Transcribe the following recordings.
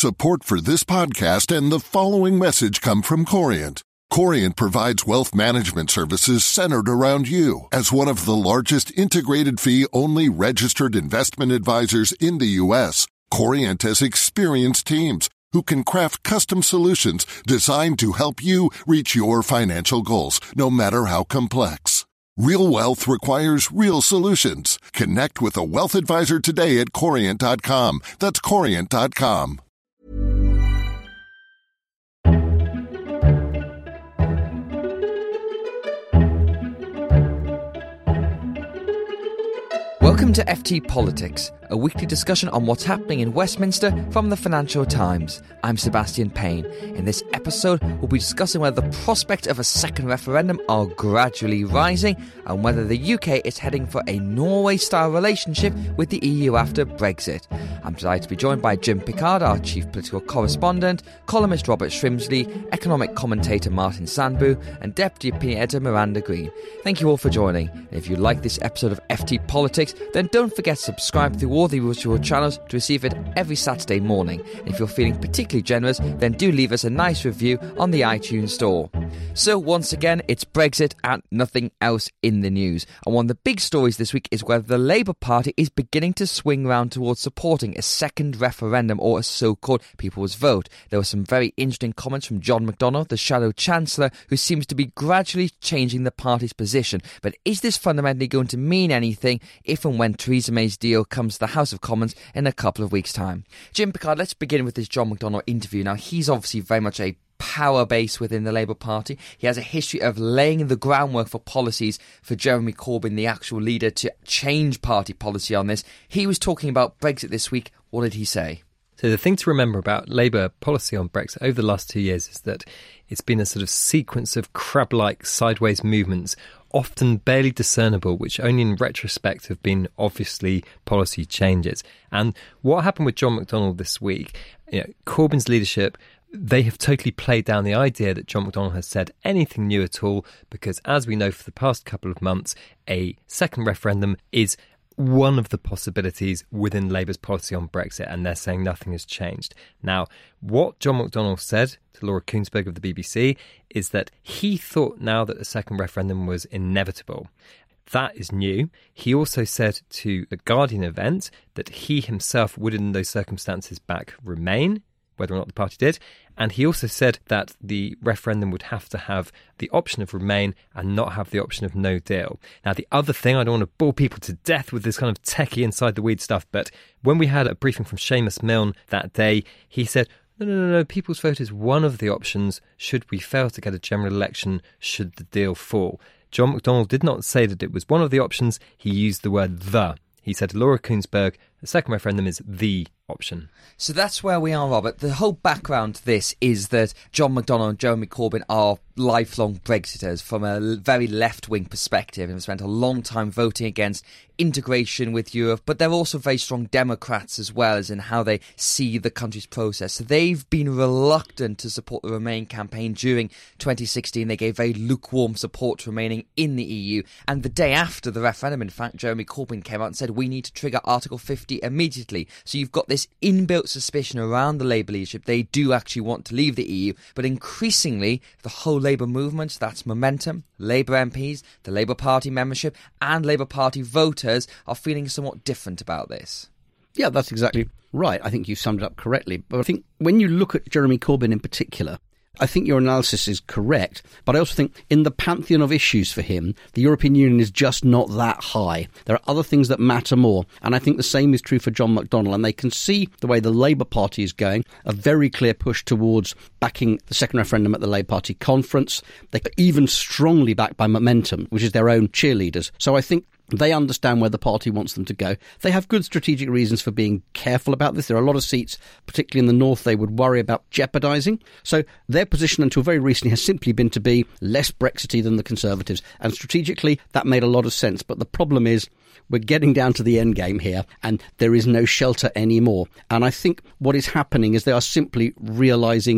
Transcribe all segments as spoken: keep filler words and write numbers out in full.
Support for this podcast and the following message come from Corient. Corient provides wealth management services centered around you. As one of the largest integrated fee-only registered investment advisors in the U S, Corient has experienced teams who can craft custom solutions designed to help you reach your financial goals, no matter how complex. Real wealth requires real solutions. Connect with a wealth advisor today at corient dot com. That's corient dot com. Welcome to F T Politics, a weekly discussion on what's happening in Westminster from the Financial Times. I'm Sebastian Payne. In this episode, we'll be discussing whether the prospect of a second referendum are gradually rising and whether the U K is heading for a Norway-style relationship with the E U after Brexit. I'm delighted to be joined by Jim Pickard, our chief political correspondent, columnist Robert Shrimsley, economic commentator Martin Sandbu, and deputy opinion editor Miranda Green. Thank you all for joining. And if you like this episode of F T Politics, then don't forget to subscribe through all the usual channels to receive it every Saturday morning. And if you're feeling particularly generous, then do leave us a nice review on the iTunes store. So once again, it's Brexit and nothing else in the news. And one of the big stories this week is whether the Labour Party is beginning to swing round towards supporting a second referendum or a so-called People's Vote. There were some very interesting comments from John McDonnell, the Shadow Chancellor, who seems to be gradually changing the party's position. But is this fundamentally going to mean anything if and when Theresa May's deal comes to the House of Commons in a couple of weeks' time? Jim Pickard, let's begin with this John McDonnell interview. Now, he's obviously very much a power base within the Labour Party. He has a history of laying the groundwork for policies for Jeremy Corbyn, the actual leader, to change party policy on this. He was talking about Brexit this week. What did he say? So the thing to remember about Labour policy on Brexit over the last two years is that it's been a sort of sequence of crab-like sideways movements, often barely discernible, which only in retrospect have been obviously policy changes. And what happened with John McDonnell this week, you know, Corbyn's leadership, they have totally played down the idea that John McDonnell has said anything new at all, because as we know for the past couple of months, a second referendum is one of the possibilities within Labour's policy on Brexit, and they're saying nothing has changed. Now, what John McDonnell said to Laura Kuenssberg of the B B C is that he thought now that a second referendum was inevitable. That is new. He also said to the Guardian event that he himself would in those circumstances back Remain, whether or not the party did. And he also said that the referendum would have to have the option of Remain and not have the option of no deal. Now, the other thing, I don't want to bore people to death with this kind of techie inside the weed stuff, but when we had a briefing from Seamus Milne that day, he said, no, no, no, no, People's Vote is one of the options should we fail to get a general election, should the deal fall. John McDonnell did not say that it was one of the options. He used the word the. He said to Laura Kuenssberg, the second referendum is the option. So that's where we are, Robert. The whole background to this is that John McDonnell and Jeremy Corbyn are lifelong Brexiters from a very left-wing perspective and have spent a long time voting against integration with Europe, but they're also very strong Democrats as well as in how they see the country's process. So they've been reluctant to support the Remain campaign during twenty sixteen. They gave very lukewarm support to remaining in the E U. And the day after the referendum, in fact, Jeremy Corbyn came out and said, we need to trigger Article fifty immediately. So you've got this inbuilt suspicion around the Labour leadership. They do actually want to leave the E U, but increasingly the whole Labour movement, that's Momentum, Labour M Ps, the Labour Party membership and Labour Party voters are feeling somewhat different about this. Yeah, that's exactly right. I think you summed it up correctly. But I think when you look at Jeremy Corbyn in particular, I think your analysis is correct, but I also think in the pantheon of issues for him, the European Union is just not that high. There are other things that matter more, and I think the same is true for John McDonnell, and they can see the way the Labour Party is going, a very clear push towards backing the second referendum at the Labour Party conference. They're even strongly backed by Momentum, which is their own cheerleaders. So I think they understand where the party wants them to go. They have good strategic reasons for being careful about this. There are a lot of seats, particularly in the north, they would worry about jeopardising. So their position until very recently has simply been to be less Brexity than the Conservatives. And strategically, that made a lot of sense. But the problem is we're getting down to the end game here and there is no shelter anymore. And I think what is happening is they are simply realising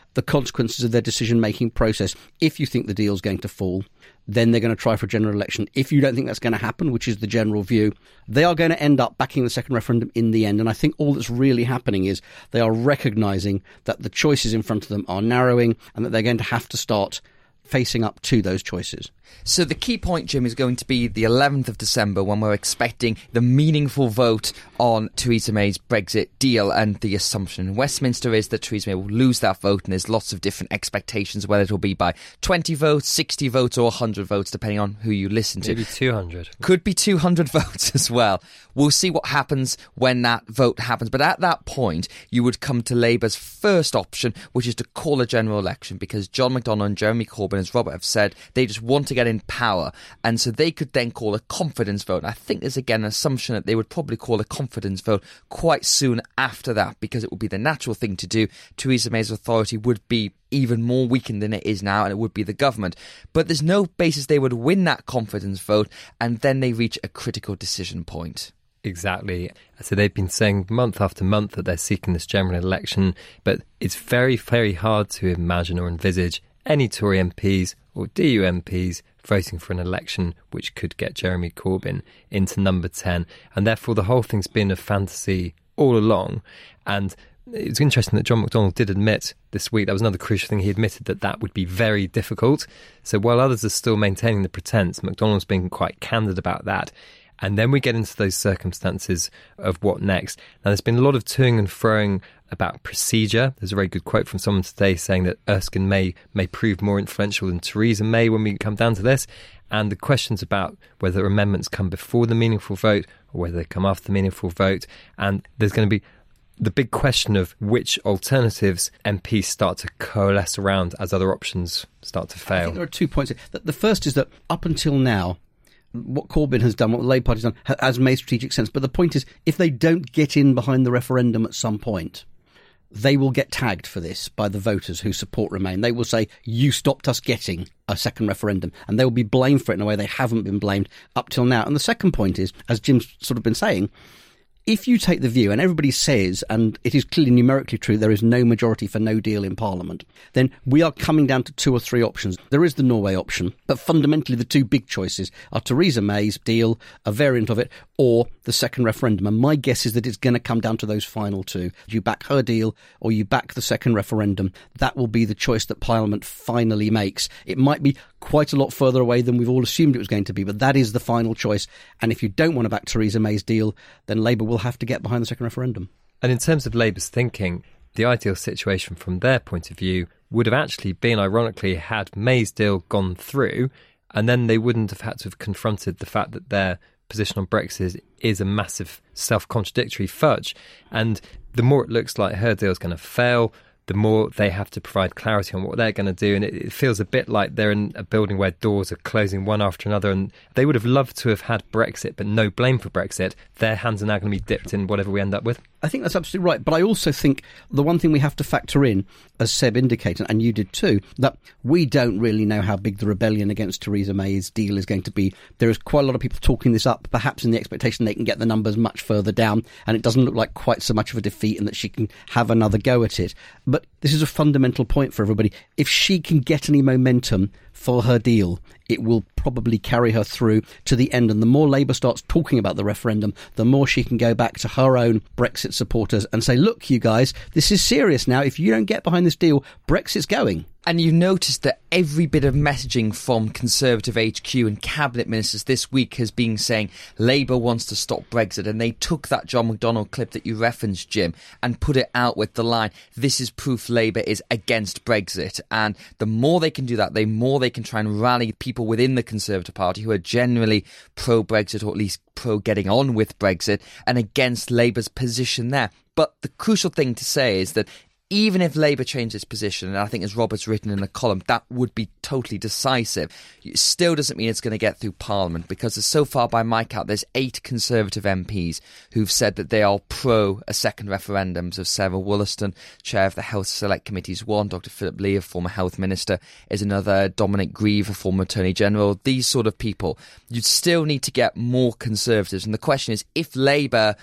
the consequences of their decision-making process. If you think the deal's going to fall, then they're going to try for a general election. If you don't think that's going to happen, which is the general view, they are going to end up backing the second referendum in the end. And I think all that's really happening is they are recognising that the choices in front of them are narrowing and that they're going to have to start facing up to those choices. So the key point, Jim, is going to be the eleventh of December when we're expecting the meaningful vote on Theresa May's Brexit deal, and the assumption in Westminster is that Theresa May will lose that vote, and there's lots of different expectations whether it will be by twenty votes, sixty votes or one hundred votes depending on who you listen to. Maybe two hundred. Could be two hundred votes as well. We'll see what happens when that vote happens, but at that point you would come to Labour's first option, which is to call a general election, because John McDonnell and Jeremy Corbyn, as Robert have said, they just want to get in power, and so they could then call a confidence vote. I think there's again an assumption that they would probably call a confidence vote quite soon after that, because it would be the natural thing to do. Theresa May's authority would be even more weakened than it is now, and it would be the government. But there's no basis they would win that confidence vote, and then they reach a critical decision point. Exactly. So they've been saying month after month that they're seeking this general election, but it's very, very hard to imagine or envisage any Tory M Ps or D U M Ps voting for an election which could get Jeremy Corbyn into number ten. And therefore the whole thing's been a fantasy all along. And it's interesting that John McDonnell did admit this week, that was another crucial thing, he admitted that that would be very difficult. So while others are still maintaining the pretense, McDonnell's been quite candid about that. And then we get into those circumstances of what next. Now, there's been a lot of toing and froing about procedure. There's a very good quote from someone today saying that Erskine May may prove more influential than Theresa May when we come down to this. And the questions about whether amendments come before the meaningful vote or whether they come after the meaningful vote. And there's going to be the big question of which alternatives M Ps start to coalesce around as other options start to fail. I think there are two points. The first is that up until now, what Corbyn has done, what the Labour Party has done, has made strategic sense. But the point is, if they don't get in behind the referendum at some point, they will get tagged for this by the voters who support Remain. They will say, you stopped us getting a second referendum. And they will be blamed for it in a way they haven't been blamed up till now. And the second point is, as Jim's sort of been saying, if you take the view, and everybody says, and it is clearly numerically true, there is no majority for no deal in Parliament, then we are coming down to two or three options. There is the Norway option, but fundamentally the two big choices are Theresa May's deal, a variant of it, or the second referendum. And my guess is that it's going to come down to those final two. You back her deal or you back the second referendum. That will be the choice that Parliament finally makes. It might be quite a lot further away than we've all assumed it was going to be, but that is the final choice. And if you don't want to back Theresa May's deal, then Labour will have to get behind the second referendum. And in terms of Labour's thinking, the ideal situation from their point of view would have actually been, ironically, had May's deal gone through, and then they wouldn't have had to have confronted the fact that their position on Brexit is a massive self-contradictory fudge. And the more it looks like her deal is going to fail, the more they have to provide clarity on what they're going to do. And it, it feels a bit like they're in a building where doors are closing one after another, and they would have loved to have had Brexit, but no blame for Brexit. Their hands are now going to be dipped in whatever we end up with. I think that's absolutely right. But I also think the one thing we have to factor in, as Seb indicated, and you did too, that we don't really know how big the rebellion against Theresa May's deal is going to be. There is quite a lot of people talking this up, perhaps in the expectation they can get the numbers much further down, and it doesn't look like quite so much of a defeat and that she can have another go at it. But this is a fundamental point for everybody. If she can get any momentum for her deal, it will probably carry her through to the end. And the more Labour starts talking about the referendum, the more she can go back to her own Brexit supporters and say, look, you guys, this is serious now. If you don't get behind this deal, Brexit's going. And you notice that every bit of messaging from Conservative H Q and cabinet ministers this week has been saying Labour wants to stop Brexit. And they took that John McDonnell clip that you referenced, Jim, and put it out with the line, this is proof Labour is against Brexit. And the more they can do that, the more they can try and rally people within the Conservative Party who are generally pro-Brexit, or at least pro-getting on with Brexit, and against Labour's position there. But the crucial thing to say is that even if Labour changed its position, and I think as Robert's written in the column, that would be totally decisive, it still doesn't mean it's going to get through Parliament, because so far by my count there's eight Conservative M Ps who've said that they are pro a second referendum. So Sarah Wollaston, chair of the Health Select Committee, is one. Doctor Philip Lee, a former health minister, is another. Dominic Grieve, a former Attorney General. These sort of people. You'd still need to get more Conservatives. And the question is, if Labour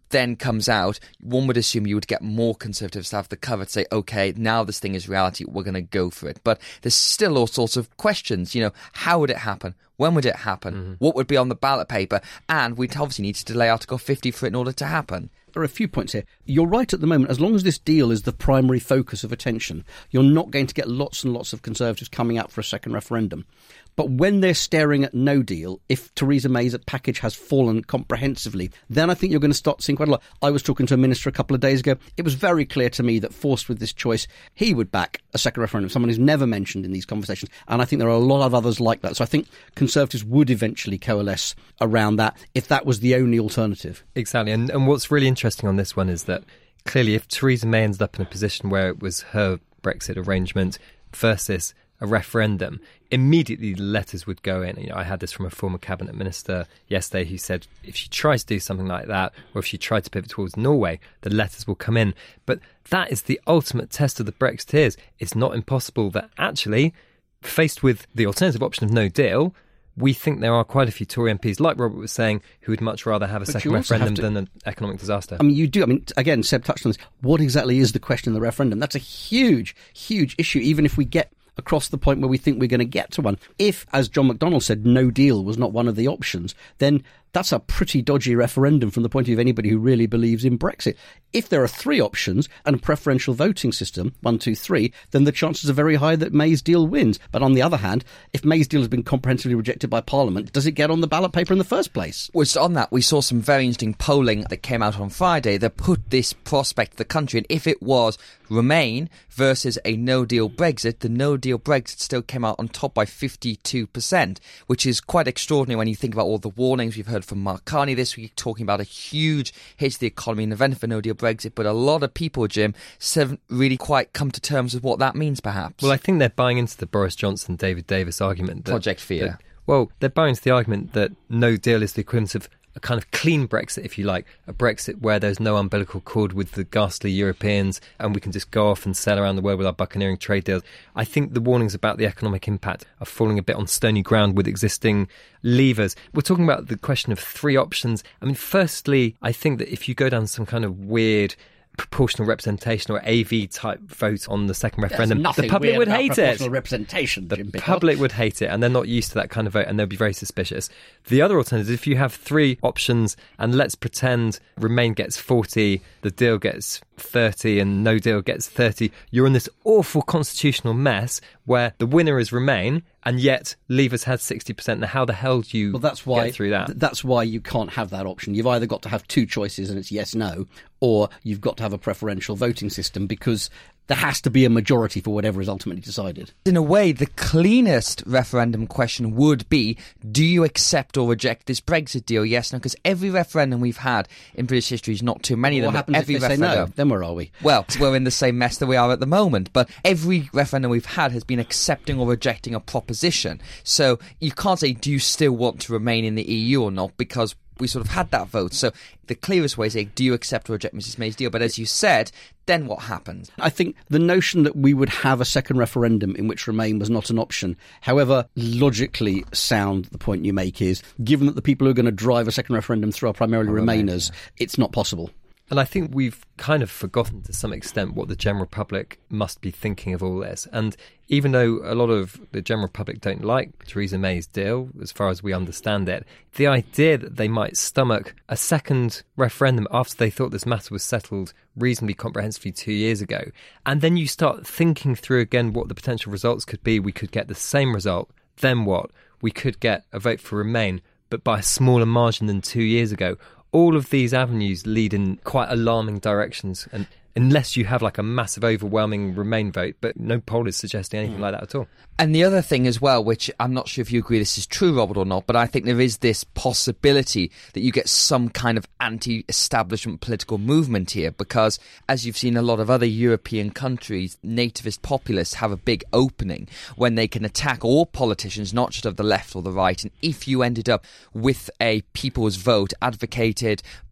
then comes out, one would assume you would get more Conservatives to have the cover to say, OK, now this thing is reality, we're going to go for it. But there's still all sorts of questions. You know, how would it happen? When would it happen? Mm-hmm. What would be on the ballot paper? And we'd obviously need to delay Article fifty for it in order to happen. There are a few points here. You're right at the moment. As long as this deal is the primary focus of attention, you're not going to get lots and lots of Conservatives coming out for a second referendum. But when they're staring at no deal, if Theresa May's package has fallen comprehensively, then I think you're going to start seeing quite a lot. I was talking to a minister a couple of days ago. It was very clear to me that forced with this choice, he would back a second referendum, someone who's never mentioned in these conversations. And I think there are a lot of others like that. So I think Conservatives would eventually coalesce around that if that was the only alternative. Exactly. And, and what's really interesting on this one is that clearly if Theresa May ends up in a position where it was her Brexit arrangement versus a referendum, immediately the letters would go in. You know, I had this from a former cabinet minister yesterday who said if she tries to do something like that, or if she tried to pivot towards Norway, the letters will come in. But that is the ultimate test of the Brexiteers. It's not impossible that actually, faced with the alternative option of no deal, we think there are quite a few Tory M Ps, like Robert was saying, who would much rather have a but second referendum to, than an economic disaster. I mean, you do. I mean, again, Seb touched on this. What exactly is the question in the referendum? That's a huge, huge issue, even if we get across the point where we think we're going to get to one. If, as John McDonnell said, no deal was not one of the options, then that's a pretty dodgy referendum from the point of view of anybody who really believes in Brexit. If there are three options and a preferential voting system, one, two, three, then the chances are very high that May's deal wins. But on the other hand, if May's deal has been comprehensively rejected by Parliament, does it get on the ballot paper in the first place? Well, on that, we saw some very interesting polling that came out on Friday that put this prospect to the country. And if it was Remain versus a no-deal Brexit, the no-deal Brexit still came out on top by fifty-two percent, which is quite extraordinary when you think about all the warnings we've heard from Mark Carney this week, talking about a huge hit to the economy in the event of a no-deal Brexit. But a lot of people, Jim, haven't really quite come to terms with what that means, perhaps. Well, I think they're buying into the Boris Johnson, David Davis argument. That, Project Fear. That, well, they're buying into the argument that no deal is the equivalent of a kind of clean Brexit, if you like, a Brexit where there's no umbilical cord with the ghastly Europeans and we can just go off and sail around the world with our buccaneering trade deals. I think the warnings about the economic impact are falling a bit on stony ground with existing levers. We're talking about the question of three options. I mean, firstly, I think that if you go down some kind of weird proportional representation or A V type vote on the second referendum, the public would hate it. Proportional representation, the Jim public would hate it, and they're not used to that kind of vote, and they'll be very suspicious. The other alternative, if you have three options, and let's pretend Remain gets forty, the deal gets thirty, and no deal gets thirty, you're in this awful constitutional mess where the winner is Remain, and yet Leavers had sixty percent. Now, how the hell do you well, that's why, get through that? Th- that's why you can't have that option. You've either got to have two choices and it's yes, no, or you've got to have a preferential voting system because there has to be a majority for whatever is ultimately decided. In a way, the cleanest referendum question would be, do you accept or reject this Brexit deal? Yes, no, because every referendum we've had in British history is not too many of them. What happens every if they referendum, say no? Then where are we? Well, we're in the same mess that we are at the moment. But every referendum we've had has been accepting or rejecting a proposition. So you can't say, do you still want to remain in the E U or not? Because we sort of had that vote. So the clearest way is saying, do you accept or reject Missus May's deal? But as you said, then what happens? I think the notion that we would have a second referendum in which Remain was not an option, however logically sound the point you make is, given that the people who are going to drive a second referendum through are primarily oh, Remainers, yeah. It's not possible. And I think we've kind of forgotten to some extent what the general public must be thinking of all this. And even though a lot of the general public don't like Theresa May's deal, as far as we understand it, the idea that they might stomach a second referendum after they thought this matter was settled reasonably comprehensively two years ago, and then you start thinking through again what the potential results could be. We could get the same result. Then what? We could get a vote for Remain, but by a smaller margin than two years ago. All of these avenues lead in quite alarming directions, and unless you have like a massive overwhelming Remain vote, but no poll is suggesting anything mm. like that at all. And the other thing as well, which I'm not sure if you agree this is true, Robert, or not, but I think there is this possibility that you get some kind of anti-establishment political movement here, because as you've seen a lot of other European countries, nativist populists have a big opening when they can attack all politicians, not just of the left or the right. And if you ended up with a people's vote advocated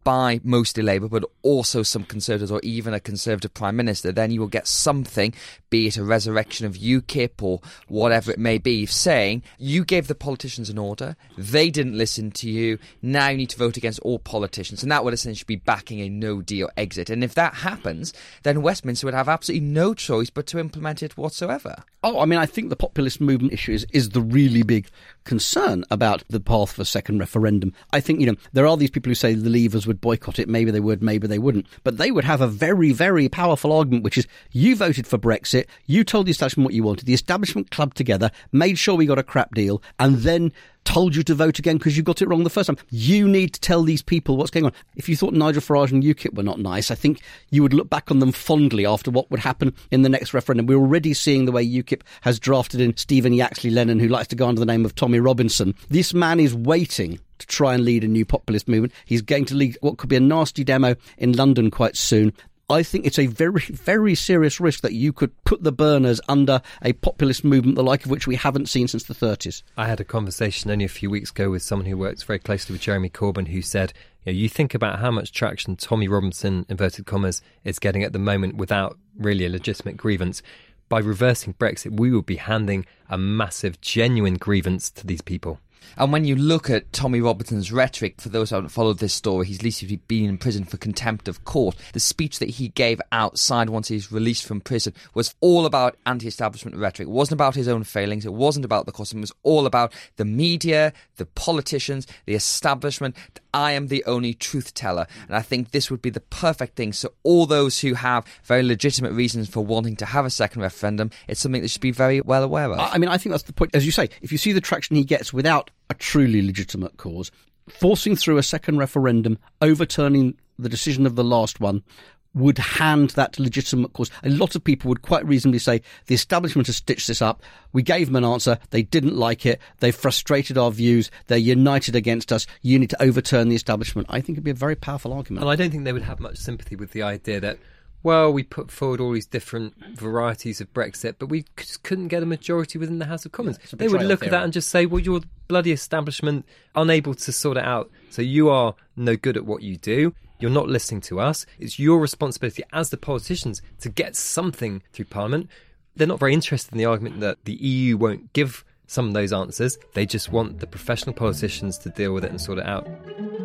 by mostly Labour, but also some Conservatives or even a Conservative Prime Minister, then you will get something, be it a resurrection of UKIP or whatever it may be, saying you gave the politicians an order, they didn't listen to you, now you need to vote against all politicians. And that would essentially be backing a no-deal exit. And if that happens, then Westminster would have absolutely no choice but to implement it whatsoever. Oh, I mean, I think the populist movement issue is, is the really big concern about the path for a second referendum. I think, you know, there are these people who say the Leavers would boycott it. Maybe they would, maybe they wouldn't. But they would have a very, very powerful argument, which is you voted for Brexit, you told the establishment what you wanted, the establishment clubbed together, made sure we got a crap deal, and then told you to vote again because you got it wrong the first time. You need to tell these people what's going on. If you thought Nigel Farage and UKIP were not nice, I think you would look back on them fondly after what would happen in the next referendum. We're already seeing the way UKIP has drafted in Stephen Yaxley Lennon, who likes to go under the name of Tommy Robinson. This man is waiting to try and lead a new populist movement. He's going to lead what could be a nasty demo in London quite soon. I think it's a very, very serious risk that you could put the burners under a populist movement, the like of which we haven't seen since the thirties. I had a conversation only a few weeks ago with someone who works very closely with Jeremy Corbyn, who said, you know, you think about how much traction Tommy Robinson, inverted commas, is getting at the moment without really a legitimate grievance. By reversing Brexit, we will be handing a massive, genuine grievance to these people. And when you look at Tommy Robinson's rhetoric, for those who haven't followed this story, he's recently been in prison for contempt of court. The speech that he gave outside once he's released from prison was all about anti-establishment rhetoric. It wasn't about his own failings. It wasn't about the cost. It was all about the media, the politicians, the establishment. I am the only truth teller. And I think this would be the perfect thing. So all those who have very legitimate reasons for wanting to have a second referendum, it's something they should be very well aware of. I mean, I think that's the point. As you say, if you see the traction he gets without a truly legitimate cause, forcing through a second referendum, overturning the decision of the last one, would hand that legitimate cause. A lot of people would quite reasonably say the establishment has stitched this up. We gave them an answer. They didn't like it. They've frustrated our views. They're united against us. You need to overturn the establishment. I think it'd be a very powerful argument. And I don't think they would have much sympathy with the idea that, well, we put forward all these different varieties of Brexit, but we just couldn't get a majority within the House of Commons. Yeah, they would look theory. at that and just say, well, you're the bloody establishment, unable to sort it out. So you are no good at what you do. You're not listening to us. It's your responsibility as the politicians to get something through Parliament. They're not very interested in the argument that the E U won't give some of those answers. They just want the professional politicians to deal with it and sort it out.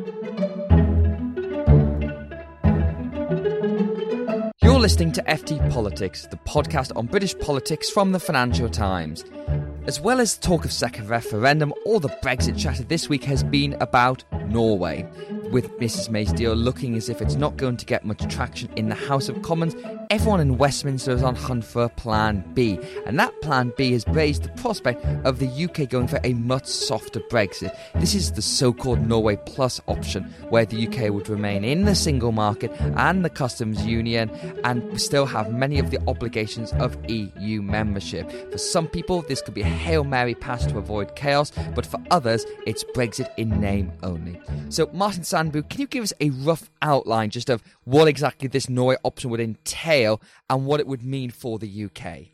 You're listening to F T Politics, the podcast on British politics from the Financial Times. As well as talk of second referendum, all the Brexit chatter this week has been about Norway, with Missus May's deal looking as if it's not going to get much traction in the House of Commons. Everyone in Westminster is on hunt for a Plan B, and that Plan B has raised the prospect of the U K going for a much softer Brexit. This is the so-called Norway Plus option, where the U K would remain in the single market and the customs union and still have many of the obligations of E U membership. For some people, this could be a Hail Mary pass to avoid chaos, but for others, it's Brexit in name only. So, Martin Sandbu, can you give us a rough outline just of what exactly this Norway option would entail and what it would mean for the U K?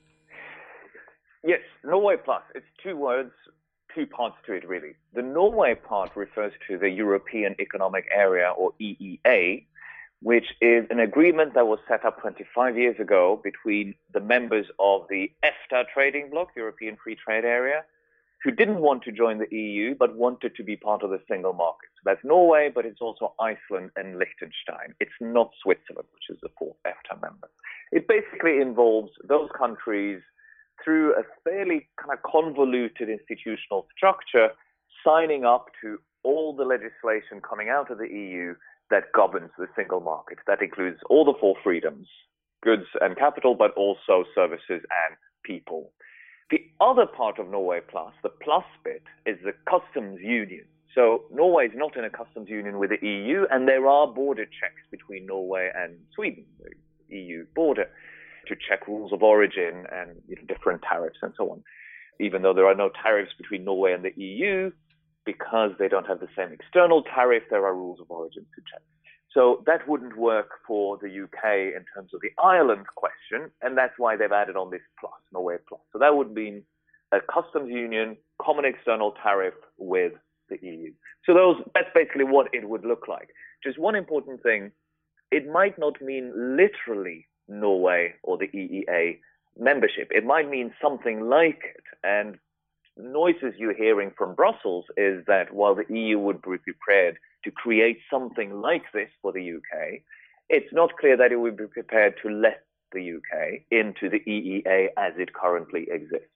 Yes, Norway Plus. It's two words, two parts to it, really. The Norway part refers to the European Economic Area, or E E A, which is an agreement that was set up twenty-five years ago between the members of the EFTA trading bloc, European Free Trade Area, who didn't want to join the E U but wanted to be part of the single market. So that's Norway, but it's also Iceland and Liechtenstein. It's not Switzerland, which is the fourth EFTA member. It basically involves those countries through a fairly kind of convoluted institutional structure signing up to all the legislation coming out of the E U that governs the single market. That includes all the four freedoms, goods and capital, but also services and people. The other part of Norway Plus, the plus bit, is the customs union. So Norway is not in a customs union with the E U, and there are border checks between Norway and Sweden, the E U border, to check rules of origin and, you know, different tariffs and so on. Even though there are no tariffs between Norway and the E U, because they don't have the same external tariff, there are rules of origin to check. So that wouldn't work for the U K in terms of the Ireland question, and that's why they've added on this plus, Norway Plus. So that would mean a customs union, common external tariff with the E U. So those, that's basically what it would look like. just one important thing, it might not mean literally Norway or the E E A membership. It might mean something like it. And noises you're hearing from Brussels is that while the E U would be prepared to create something like this for the U K, it's not clear that it would be prepared to let the U K into the E E A as it currently exists.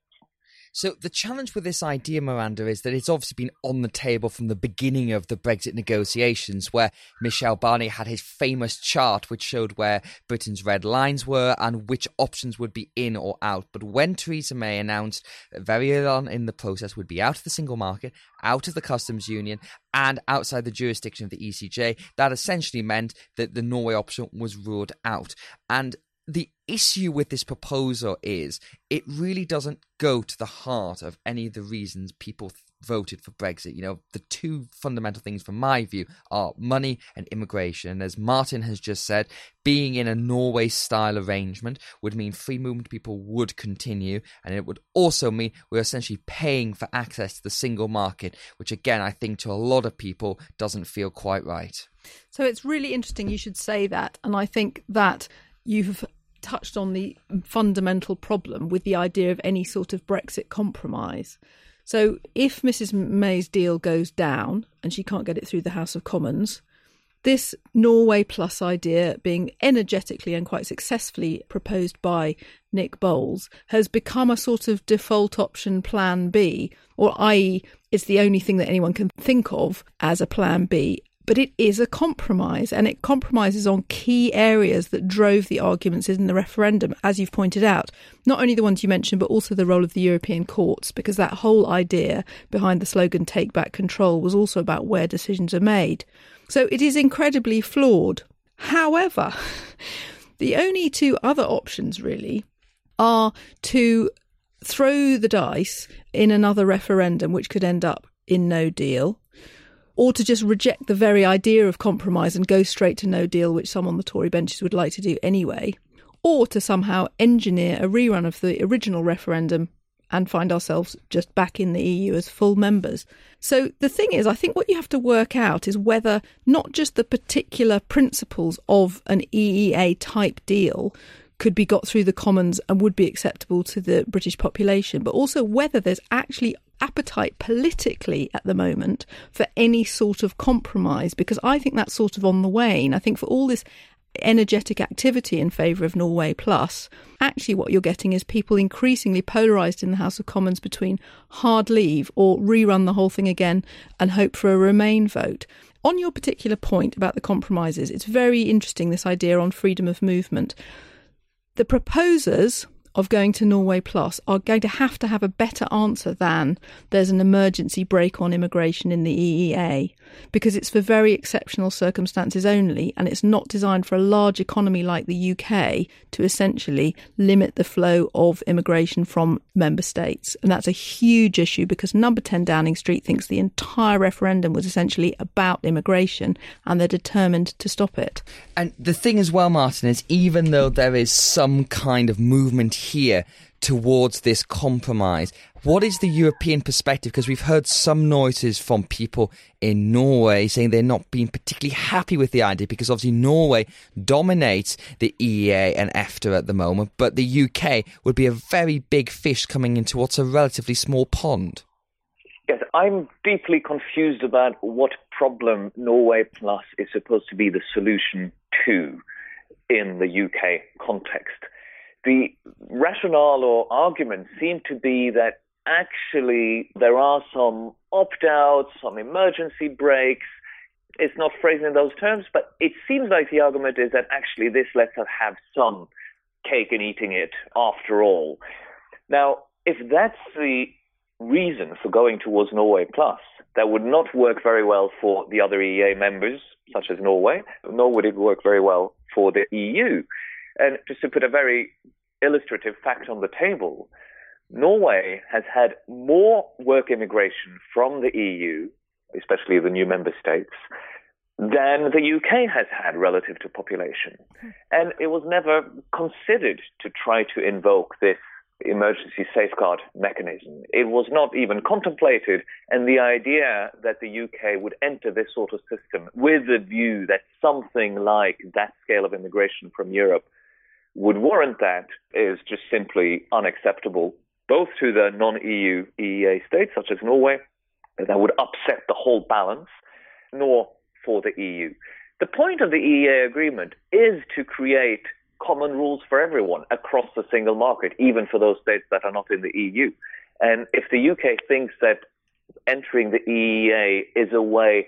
So the challenge with this idea, Miranda, is that it's obviously been on the table from the beginning of the Brexit negotiations, where Michel Barnier had his famous chart which showed where Britain's red lines were and which options would be in or out. But when Theresa May announced that very early on in the process would be out of the single market, out of the customs union, and outside the jurisdiction of the E C J, that essentially meant that the Norway option was ruled out. And the issue with this proposal is it really doesn't go to the heart of any of the reasons people th- voted for Brexit. You know, the two fundamental things from my view are money and immigration. And as Martin has just said, being in a Norway-style arrangement would mean free movement of people would continue, and it would also mean we're essentially paying for access to the single market, which again, I think to a lot of people doesn't feel quite right. So it's really interesting you should say that, and I think that you've touched on the fundamental problem with the idea of any sort of Brexit compromise. So if Missus May's deal goes down and she can't get it through the House of Commons, this Norway Plus idea, being energetically and quite successfully proposed by Nick Boles, has become a sort of default option plan B, or that is it's the only thing that anyone can think of as a plan B. But it is a compromise, and it compromises on key areas that drove the arguments in the referendum, as you've pointed out. Not only the ones you mentioned, but also the role of the European courts, because that whole idea behind the slogan "Take Back Control" was also about where decisions are made. So it is incredibly flawed. However, the only two other options really are to throw the dice in another referendum, which could end up in no deal, or to just reject the very idea of compromise and go straight to no deal, which some on the Tory benches would like to do anyway, or to somehow engineer a rerun of the original referendum and find ourselves just back in the E U as full members. So the thing is, I think what you have to work out is whether not just the particular principles of an E E A type deal could be got through the Commons and would be acceptable to the British population, but also whether there's actually appetite politically at the moment for any sort of compromise, because I think that's sort of on the wane. I think for all this energetic activity in favour of Norway Plus, actually what you're getting is people increasingly polarised in the House of Commons between hard leave or rerun the whole thing again and hope for a Remain vote. On your particular point about the compromises, it's very interesting, this idea on freedom of movement. The proposers of going to Norway Plus are going to have to have a better answer than there's an emergency brake on immigration in the E E A, because it's for very exceptional circumstances only, and it's not designed for a large economy like the U K to essentially limit the flow of immigration from member states. And that's a huge issue, because Number ten Downing Street thinks the entire referendum was essentially about immigration, and they're determined to stop it. And the thing as well, Martin, is even though there is some kind of movement here towards this compromise, what is the European perspective? Because we've heard some noises from people in Norway saying they're not being particularly happy with the idea, because obviously Norway dominates the E E A and EFTA at the moment, but the U K would be a very big fish coming into what's a relatively small pond. Yes, I'm deeply confused about what problem Norway Plus is supposed to be the solution to in the U K context. The rationale or argument seem to be that actually there are some opt-outs, some emergency breaks. It's not phrased in those terms, but it seems like the argument is that actually this lets us have some cake and eating it after all. Now, if that's the reason for going towards Norway Plus, that would not work very well for the other E E A members, such as Norway, nor would it work very well for the E U. And just to put a very illustrative fact on the table, Norway has had more work immigration from the E U, especially the new member states, than the U K has had relative to population. And it was never considered to try to invoke this emergency safeguard mechanism. It was not even contemplated, and the idea that the U K would enter this sort of system with the view that something like that scale of immigration from Europe would warrant that is just simply unacceptable, both to the non-E U E E A states, such as Norway, that would upset the whole balance, nor for the E U. The point of the E E A agreement is to create common rules for everyone across the single market, even for those states that are not in the E U. And if the U K thinks that entering the E E A is a way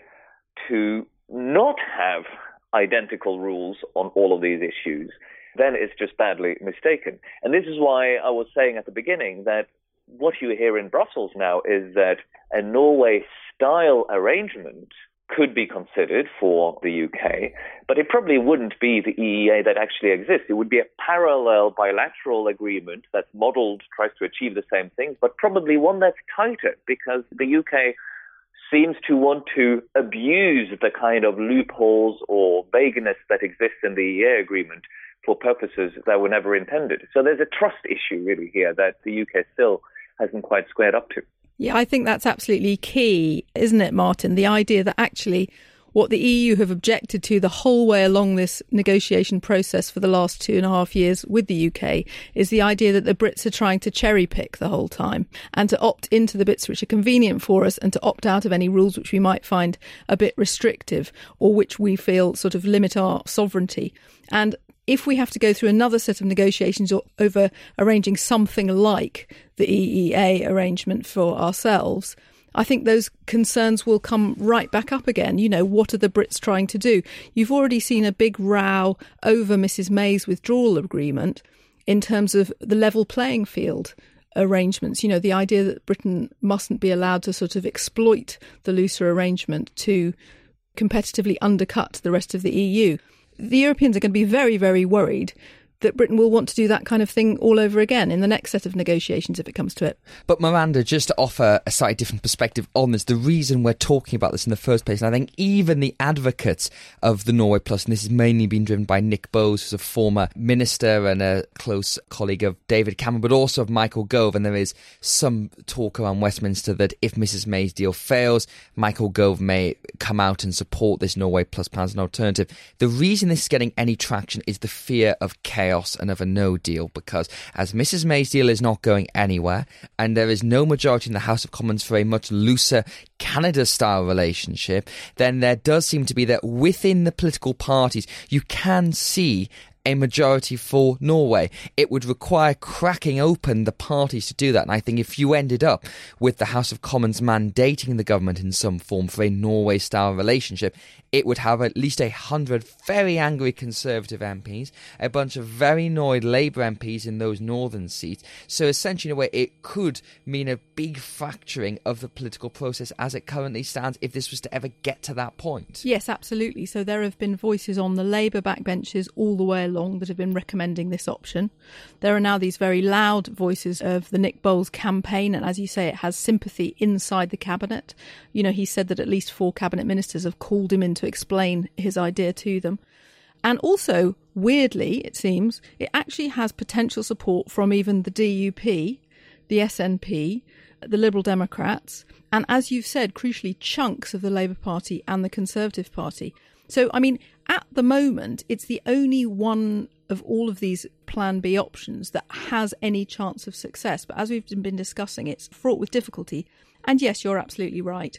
to not have identical rules on all of these issues, then it's just badly mistaken. And this is why I was saying at the beginning that what you hear in Brussels now is that a Norway-style arrangement could be considered for the U K, but it probably wouldn't be the E E A that actually exists. It would be a parallel bilateral agreement that's modeled, tries to achieve the same things, but probably one that's tighter, because the U K seems to want to abuse the kind of loopholes or vagueness that exists in the E E A agreement for purposes that were never intended. So there's a trust issue really here that the U K still hasn't quite squared up to. Yeah, I think that's absolutely key, isn't it, Martin? The idea that actually what the E U have objected to the whole way along this negotiation process for the last two and a half years with the U K is the idea that the Brits are trying to cherry pick the whole time and to opt into the bits which are convenient for us and to opt out of any rules which we might find a bit restrictive or which we feel sort of limit our sovereignty. And if we have to go through another set of negotiations over arranging something like the E E A arrangement for ourselves, I think those concerns will come right back up again. You know, what are the Brits trying to do? You've already seen a big row over Missus May's withdrawal agreement in terms of the level playing field arrangements. You know, the idea that Britain mustn't be allowed to sort of exploit the looser arrangement to competitively undercut the rest of the E U. The Europeans are going to be very, very worried that Britain will want to do that kind of thing all over again in the next set of negotiations if it comes to it. But Miranda, just to offer a slightly different perspective on this, the reason we're talking about this in the first place, and I think even the advocates of the Norway Plus, and this has mainly been driven by Nick Bowes, who's a former minister and a close colleague of David Cameron, but also of Michael Gove, and there is some talk around Westminster that if Missus May's deal fails, Michael Gove may come out and support this Norway Plus plan as an alternative. The reason this is getting any traction is the fear of chaos and of a no deal, because as Missus May's deal is not going anywhere and there is no majority in the House of Commons for a much looser Canada-style relationship, then there does seem to be that within the political parties you can see a majority for Norway. It would require cracking open the parties to do that. And I think if you ended up with the House of Commons mandating the government in some form for a Norway-style relationship, it would have at least a hundred very angry Conservative M Ps, a bunch of very annoyed Labour M Ps in those northern seats. So essentially, in a way, it could mean a big fracturing of the political process as it currently stands if this was to ever get to that point. Yes, absolutely. So there have been voices on the Labour backbenches all the way along that have been recommending this option. There are now these very loud voices of the Nick Bowles campaign, and as you say, it has sympathy inside the cabinet. You know, he said that at least four cabinet ministers have called him in to explain his idea to them. And also, weirdly, it seems, it actually has potential support from even the D U P, the S N P, the Liberal Democrats, and as you've said, crucially, chunks of the Labour Party and the Conservative Party. So, I mean, at the moment, it's the only one of all of these Plan B options that has any chance of success. But as we've been discussing, it's fraught with difficulty. And yes, you're absolutely right.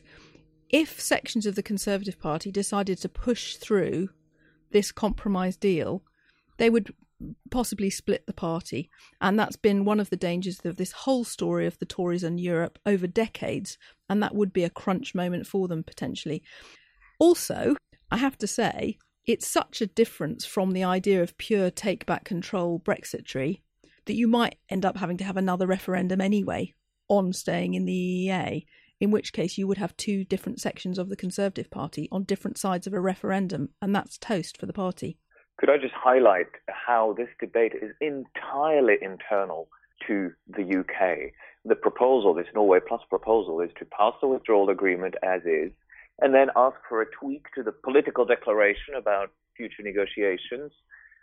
If sections of the Conservative Party decided to push through this compromise deal, they would possibly split the party. And that's been one of the dangers of this whole story of the Tories and Europe over decades. And that would be a crunch moment for them, potentially. Also, I have to say, it's such a difference from the idea of pure take-back control Brexitry that you might end up having to have another referendum anyway on staying in the E E A, in which case you would have two different sections of the Conservative Party on different sides of a referendum, and that's toast for the party. Could I just highlight how this debate is entirely internal to the U K? The proposal, this Norway Plus proposal, is to pass the withdrawal agreement as is, and then ask for a tweak to the political declaration about future negotiations,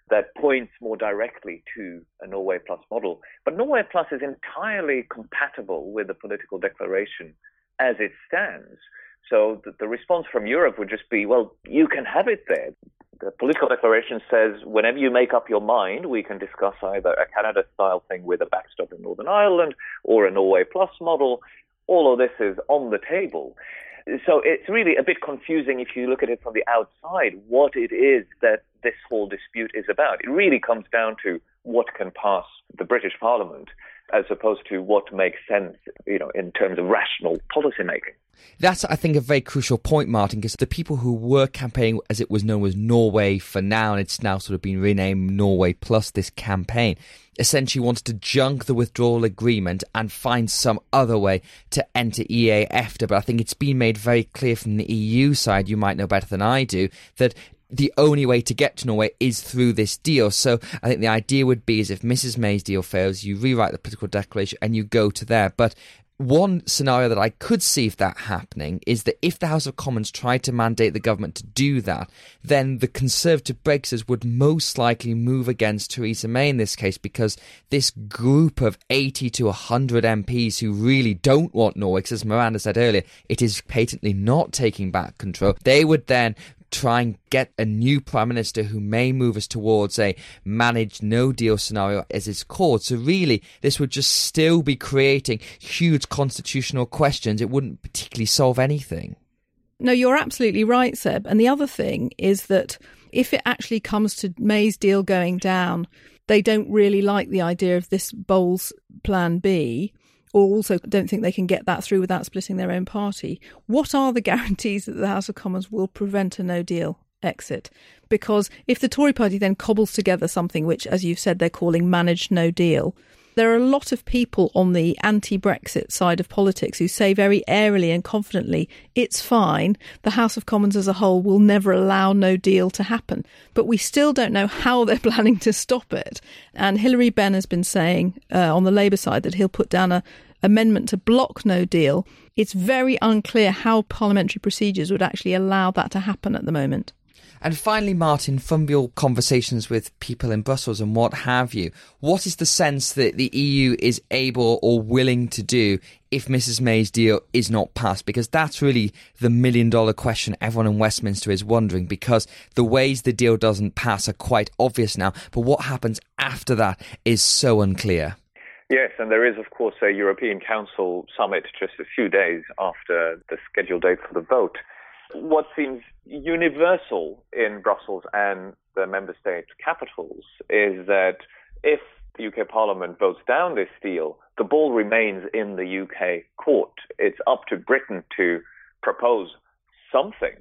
that points more directly to a Norway Plus model. But Norway Plus is entirely compatible with the political declaration as it stands. So the, the response from Europe would just be, well, you can have it there. The political declaration says whenever you make up your mind, we can discuss either a Canada-style thing with a backstop in Northern Ireland or a Norway Plus model. All of this is on the table. So it's really a bit confusing if you look at it from the outside, what it is that this whole dispute is about. It really comes down to what can pass the British Parliament as opposed to what makes sense, you know, in terms of rational policy making. That's, I think, a very crucial point, Martin, because the people who were campaigning as it was known as Norway for Now, and it's now sort of been renamed Norway Plus, this campaign, essentially wanted to junk the withdrawal agreement and find some other way to enter E A after. But I think it's been made very clear from the E U side, you might know better than I do, that the only way to get to Norway is through this deal. So I think the idea would be is if Missus May's deal fails, you rewrite the political declaration and you go to there. But one scenario that I could see if that happening is that if the House of Commons tried to mandate the government to do that, then the Conservative Brexiters would most likely move against Theresa May in this case, because this group of eighty to one hundred M Ps who really don't want Norway, because as Miranda said earlier, it is patently not taking back control, they would then try and get a new Prime Minister who may move us towards a managed no-deal scenario as it's called. So really, this would just still be creating huge constitutional questions. It wouldn't particularly solve anything. No, you're absolutely right, Seb. And the other thing is that if it actually comes to May's deal going down, they don't really like the idea of this Bowles Plan B, or also don't think they can get that through without splitting their own party. What are the guarantees that the House of Commons will prevent a no-deal exit? Because if the Tory party then cobbles together something which, as you've said, they're calling managed no-deal, there are a lot of people on the anti-Brexit side of politics who say very airily and confidently, it's fine, the House of Commons as a whole will never allow no deal to happen. But we still don't know how they're planning to stop it. And Hilary Benn has been saying uh, on the Labour side that he'll put down an amendment to block no deal. It's very unclear how parliamentary procedures would actually allow that to happen at the moment. And finally, Martin, from your conversations with people in Brussels and what have you, what is the sense that the E U is able or willing to do if Missus May's deal is not passed? Because that's really the million dollar question everyone in Westminster is wondering, because the ways the deal doesn't pass are quite obvious now. But what happens after that is so unclear. Yes, and there is, of course, a European Council summit just a few days after the scheduled date for the vote. What seems universal in Brussels and the member state capitals is that if the U K Parliament votes down this deal, the ball remains in the U K court. It's up to Britain to propose something,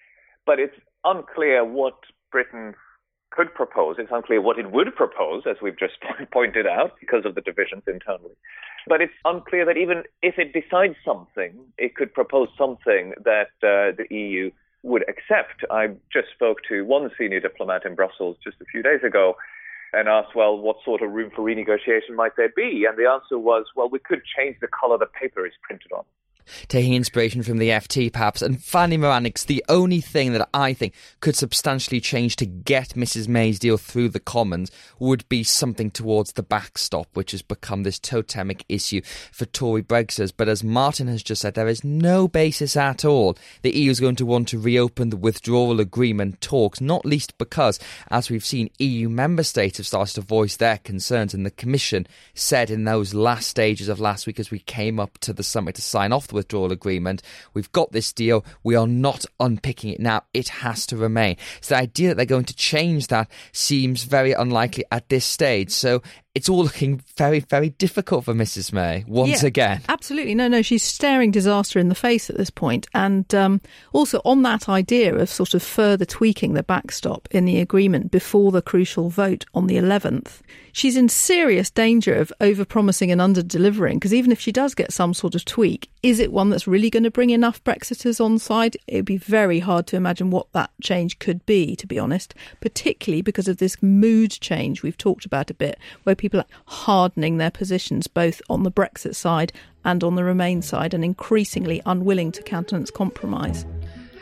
but it's unclear what Britain could propose. It's unclear what it would propose, as we've just pointed out, because of the divisions internally. But it's unclear that even if it decides something, it could propose something that uh, the E U would accept. I just spoke to one senior diplomat in Brussels just a few days ago and asked, well, what sort of room for renegotiation might there be? And the answer was, well, we could change the colour the paper is printed on. Taking inspiration from the F T, perhaps. And finally, Miranix, the only thing that I think could substantially change to get Missus May's deal through the Commons would be something towards the backstop, which has become this totemic issue for Tory Brexiters. But as Martin has just said, there is no basis at all the E U is going to want to reopen the withdrawal agreement talks, not least because, as we've seen, E U member states have started to voice their concerns, and the Commission said in those last stages of last week, as we came up to the summit to sign off the withdrawal agreement, we've got this deal, we are not unpicking it now, it has to remain. So the idea that they're going to change that seems very unlikely at this stage. So it's all looking very, very difficult for Missus May once yeah, again. Absolutely. No, no, she's staring disaster in the face at this point. And um, also on that idea of sort of further tweaking the backstop in the agreement before the crucial vote on the eleventh, she's in serious danger of over-promising and under-delivering, because even if she does get some sort of tweak, is it one that's really going to bring enough Brexiters on side? It would be very hard to imagine what that change could be, to be honest, particularly because of this mood change we've talked about a bit, where people are hardening their positions both on the Brexit side and on the Remain side, and increasingly unwilling to countenance compromise.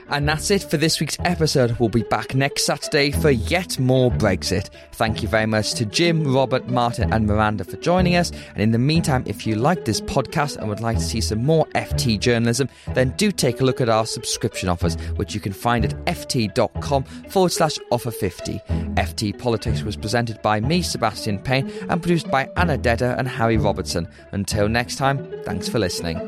And that's it for this week's episode. We'll be back next Saturday for yet more Brexit. Thank you very much to Jim, Robert, Martin and Miranda for joining us. And in the meantime, if you like this podcast and would like to see some more F T journalism, then do take a look at our subscription offers, which you can find at ft.com forward slash offer 50. F T Politics was presented by me, Sebastian Payne, and produced by Anna Dedder and Harry Robertson. Until next time, thanks for listening.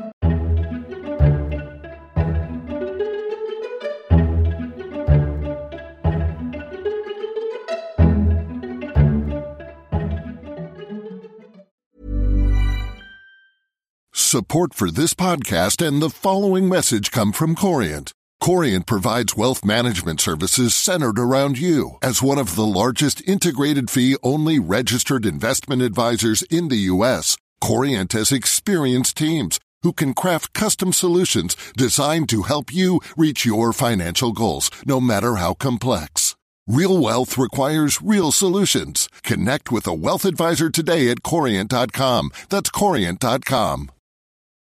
Support for this podcast and the following message come from Corient. Corient provides wealth management services centered around you. As one of the largest integrated fee-only registered investment advisors in the U S, Corient has experienced teams who can craft custom solutions designed to help you reach your financial goals, no matter how complex. Real wealth requires real solutions. Connect with a wealth advisor today at Corient dot com. That's Corient dot com.